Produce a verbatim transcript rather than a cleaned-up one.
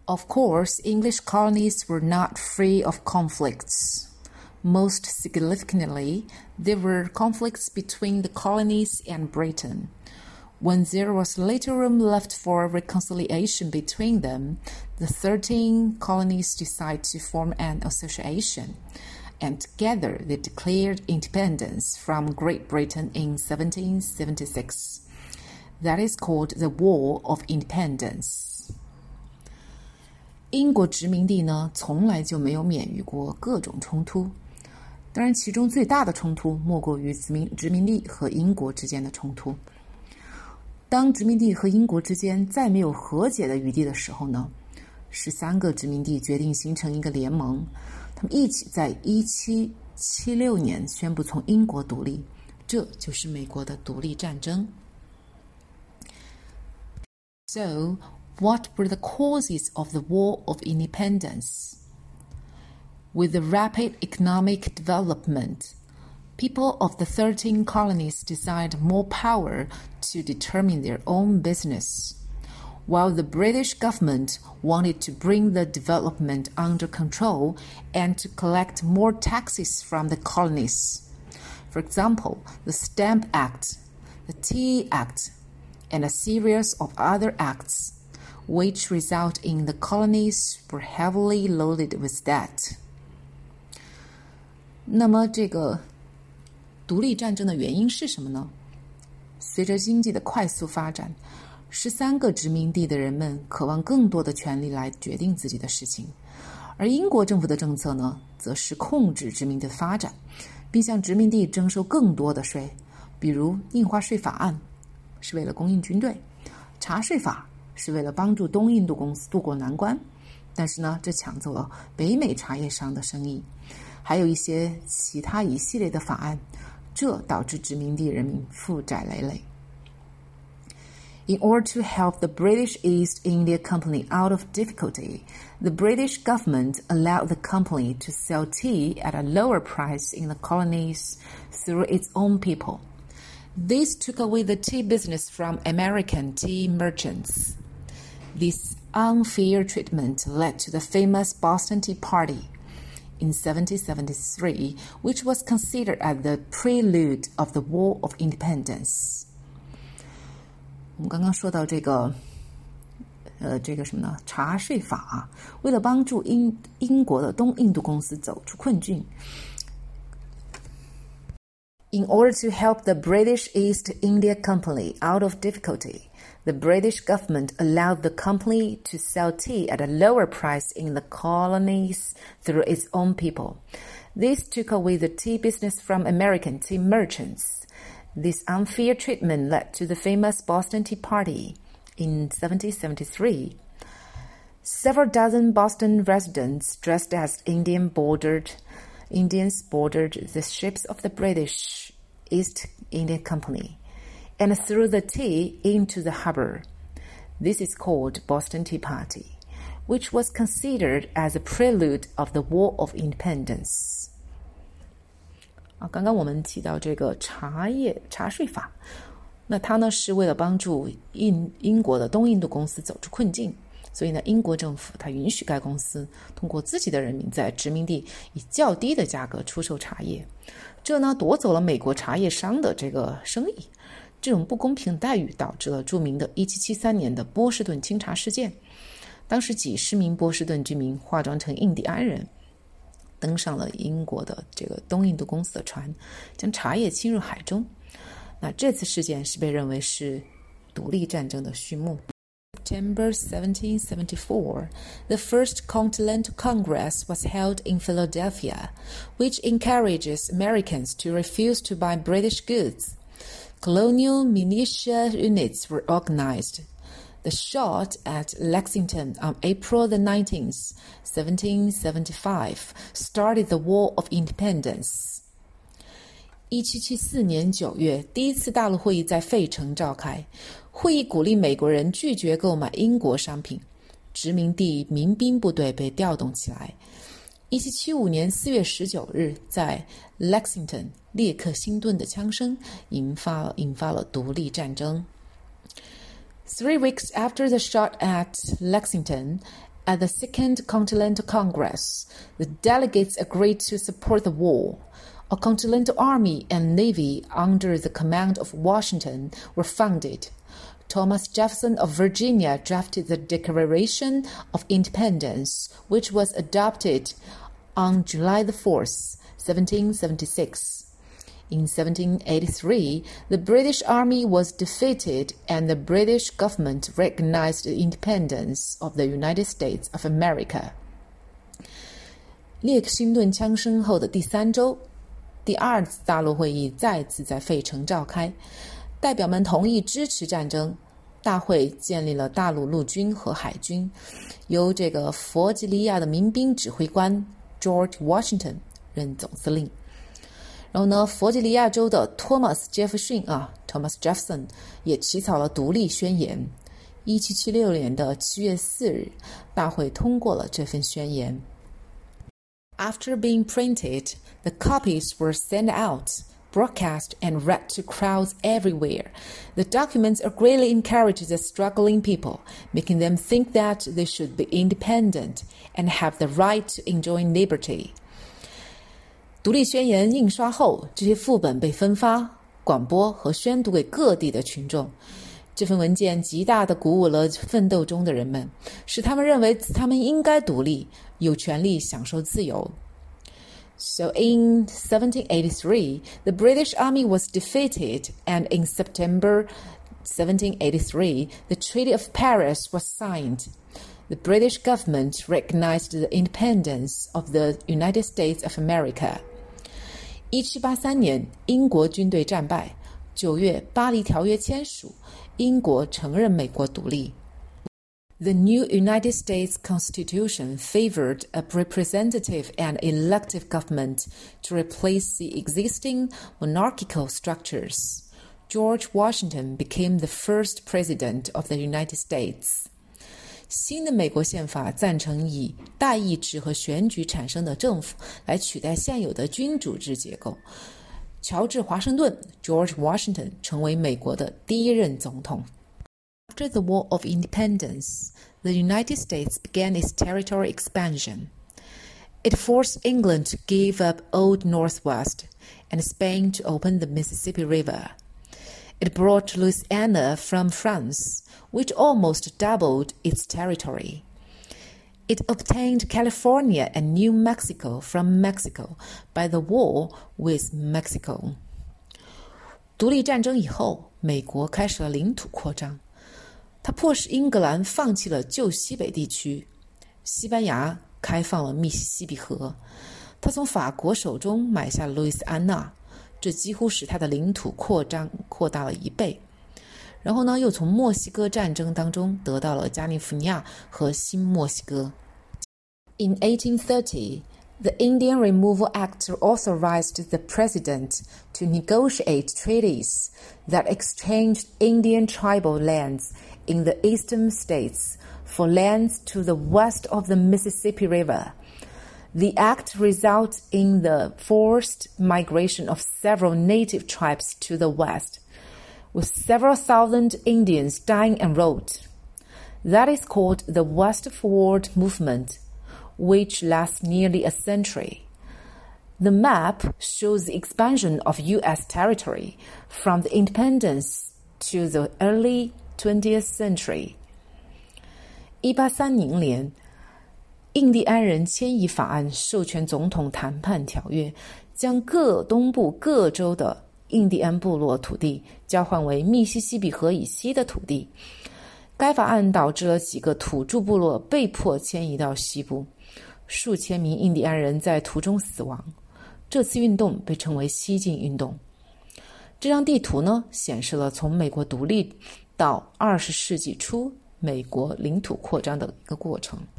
Of course, English colonies were not free of conflicts. Most significantly, there were conflicts between the colonies and Britain. When there was little room left for reconciliation between them, the thirteen colonies decided to form an association, and together they declared independence from Great Britain in seventeen seventy-six. That is called the War of Independence. 英国殖民地呢，从来就没有免于过各种冲突。当然，其中最大的冲突莫过于殖民殖民地和英国之间的冲突。当殖民地和英国之间再没有和解的余地的时候呢，十三个殖民地决定形成一个联盟，他们一起在一七七六年宣布从英国独立，这就是美国的独立战争。So, what were the causes of the War of Independence?With the rapid economic development, people of the thirteen colonies desired more power to determine their own business, while the British government wanted to bring the development under control and to collect more taxes from the colonies. For example, the Stamp Act, the Tea Act, and a series of other acts, which result in the colonies were heavily loaded with debt.那么这个独立战争的原因是什么呢？随着经济的快速发展，十三个殖民地的人们渴望更多的权利来决定自己的事情，而英国政府的政策呢，则是控制殖民地的发展，并向殖民地征收更多的税，比如印花税法案是为了供应军队，茶税法是为了帮助东印度公司渡过难关，但是呢，这抢走了北美茶叶商的生意。还有一些其他一系列的法案，这导致殖民地人民负债累累。In order to help the British East India Company out of difficulty, the British government allowed the company to sell tea at a lower price in the colonies through its own people. This took away the tea business from American tea merchants. This unfair treatment led to the famous Boston Tea Party.In seventeen seventy-three, which was considered as the prelude of the War of Independence. 我们刚刚说到这个，呃，这个什么呢？茶税法啊，为了帮助英英国的东印度公司走出困境。In order to help the British East India Company out of difficulty,The British government allowed the company to sell tea at a lower price in the colonies through its own people. This took away the tea business from American tea merchants. This unfair treatment led to the famous Boston Tea Party in seventeen seventy-three. Several dozen Boston residents dressed as Indian bordered, Indians boarded the ships of the British East India Company.And threw the tea into the harbor. This is called Boston Tea Party, which was considered as a prelude of the War of Independence. 啊，刚刚我们提到这个茶叶茶税法，那它呢是为了帮助英英国的东印度公司走出困境，所以呢，英国政府它允许该公司通过自己的人民在殖民地以较低的价格出售茶叶，这呢夺走了美国茶叶商的这个生意。这种不公平待遇导致了著名的一七七三年的波士顿清查事件。当时几十名波士顿居民化妆成印第安人，登上了英国的这个东印度公司的船，将茶叶倾入海中。那这次事件是被认为是独立战争的序幕。September seventeen seventy-four, the First Continental Congress was held in Philadelphia, which encourages Americans to refuse to buy British goods.Colonial militia units were organized. The shot at Lexington on April the nineteenth, seventeen seventy-five, started the War of Independence. 一七七四年九月，第一次大陆会议在费城召开。会议鼓励美国人拒绝购买英国商品，殖民地民兵部队被调动起来。一七七五年四月十九日，在 Lexington 列克星顿的枪声引发了引发了独立战争。Three weeks after the shot at Lexington, At the Second Continental Congress, the delegates agreed to support the war. A Continental Army and Navy under the command of Washington were founded. Thomas Jefferson of Virginia drafted the Declaration of Independence, which was adopted on July the fourth, seventeen seventy-six. In seventeen eighty-three, the British Army was defeated and the British government recognized the independence of the United States of America. 列辛顿枪声后的第三周，第二次大陆会议再次在费城召开，代表们同意支持战争。大会建立了大陆陆军和海军，由这个弗吉尼亚的民兵指挥官 George Washington 任总司令。然后呢，弗吉尼亚州的托马斯·杰弗逊啊 ，Thomas Jefferson 也起草了独立宣言。一七七六年的七月四日，大会通过了这份宣言。After being printed, the copies were sent out, broadcast, and read to crowds everywhere. The documents greatly encouraged the struggling people, making them think that they should be independent and have the right to enjoy liberty. 独立宣言印刷后，这些副本被分发、广播和宣读给各地的群众。这份文件极大地鼓舞了奋斗中的人们，使他们认为他们应该独立，有权利享受自由。So in seventeen eighty-three, the British Army was defeated, and in September seventeen eighty-three, the Treaty of Paris was signed. The British government recognized the independence of the United States of America. 一七八三年，英国军队战败。九月，巴黎条约签署，英国承认美国独立。The new United States Constitution favored a representative and elective government to replace the existing monarchical structures. George Washington became the first president of the United States. 新的美国宪法赞成以代议制和选举产生的政府来取代现有的君主制结构。乔治·华盛顿 George Washington 成为美国的第一任总统。After the War of Independence, the United States began its territorial expansion. It forced England to give up Old Northwest and Spain to open the Mississippi River. It brought Louisiana from France, which almost doubled its territory. It obtained California and New Mexico from Mexico by the war with Mexico. 独立战争以后，美国开始了领土扩张。它迫使英格兰放弃了旧西北地区，西班牙开放了密西西比河，他从法国手中买下了路易斯安那，这几乎使他的领土扩张扩大了一倍。然后呢，又从墨西哥战争当中得到了加利福尼亚和新墨西哥。In eighteen thirty, the Indian Removal Act authorized the president to negotiate treaties that exchanged Indian tribal lands in the eastern states for lands to the west of the Mississippi River. The act resulted in the forced migration of several native tribes to the west, with several thousand Indians dying en route. That is called the Westward Movement, which lasts nearly a century. The map shows the expansion of U S territory from the independence to the early twentieth century. 一八三零年，印第安人迁移法案授权总统谈判条约，将各东部各州的印第安部落土地交换为密西西比河以西的土地。该法案导致了几个土著部落被迫迁移到西部，数千名印第安人在途中死亡。这次运动被称为西进运动。这张地图呢，显示了从美国独立到二十世纪初美国领土扩张的一个过程。